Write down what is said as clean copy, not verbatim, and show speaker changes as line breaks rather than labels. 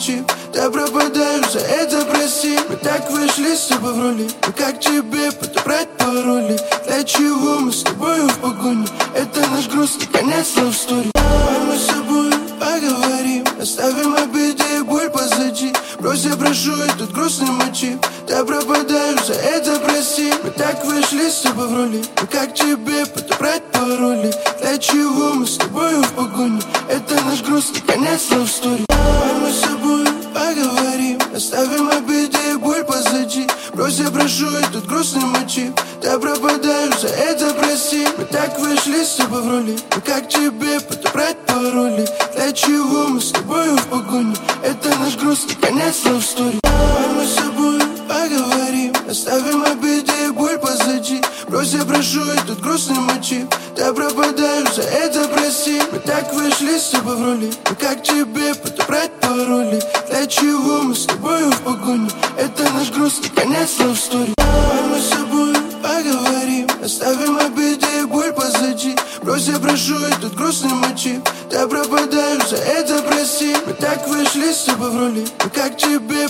мотив. Я пропадаю, за это прости. Мы так вышли с тобой в роли. Но как тебе подобрать пароли? Для чего мы с тобою в погоне? Это наш грустный конец love story. Давай мы с собой поговорим, оставим обиды и боль позади. Брось, я прошу этот грустный мотив. Я пропадаю, за это прости. Мы так вышли с тобой в роли. Но как тебе подобрать пароли? Для чего мы с тобою в погоне? Это наш грустный конец love story. Давай мы с собой поговорим, оставим обиды и боль позади. Брось, я прошу этот грустный мотив. Я пропадаю, за это прости. Мы так вышли с тобой в роли. Но как тебе подобрать пароли? Для чего мы с тобою в погоне? Это наш грустный конец love story. Давай мы с собой поговорим, оставим обиды и боль позади. Брось, я прошу этот грустный мотив. Я пропадаю, за это прости. Мы так вышли с тобой в роли. Но как тебе подобрать пароли? Для чего мы с тобою в погоне? Это наш грустный конец love story. Давай мы с собой поговорим, оставим обиды и боль позади. Брось, я прошу этот грустный мотив. Я пропадаю, за это прости. Мы так вышли с тобой в роли. Но как тебе